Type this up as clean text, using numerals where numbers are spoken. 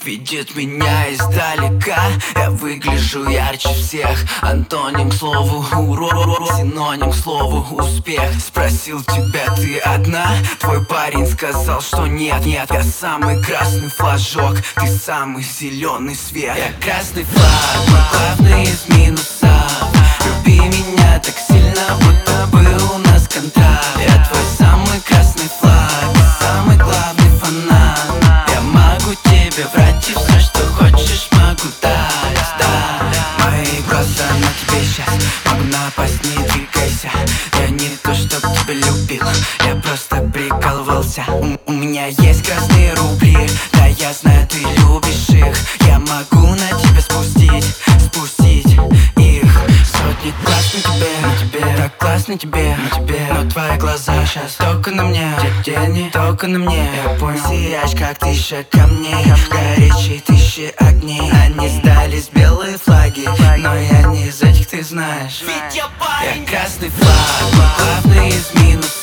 видит меня издалека. Я выгляжу ярче всех. Антоним к слову урод, синоним к слову успех. Спросил тебя, ты одна? Твой парень сказал, что нет. Нет, я самый красный флажок, ты самый зеленый свет. Я красный флаг, мой главный из минусов. Люби меня так сильно, будто был у нас контракт. Я твой самый красный флаг, самый главный фанат. Я могу тебе врать и все, что хочешь, могу дать, да. Мои глаза на тебе сейчас, могу напасть, не двигайся. Я не то, чтоб тебя любил, я просто прикалывался. У меня есть красные рубли, да я знаю, ты любишь их. Я могу на тебя спустить их. Сотни глаз на тебе, так классно тебе, но твои глаза сейчас только на мне. Тени только на мне, я понял. Сияешь, как тысяча камней, горячие тысячи огней. Они сдались белые флаги, но я не из этих, ты знаешь. Ведь я красный флаг, мой главный из минусов.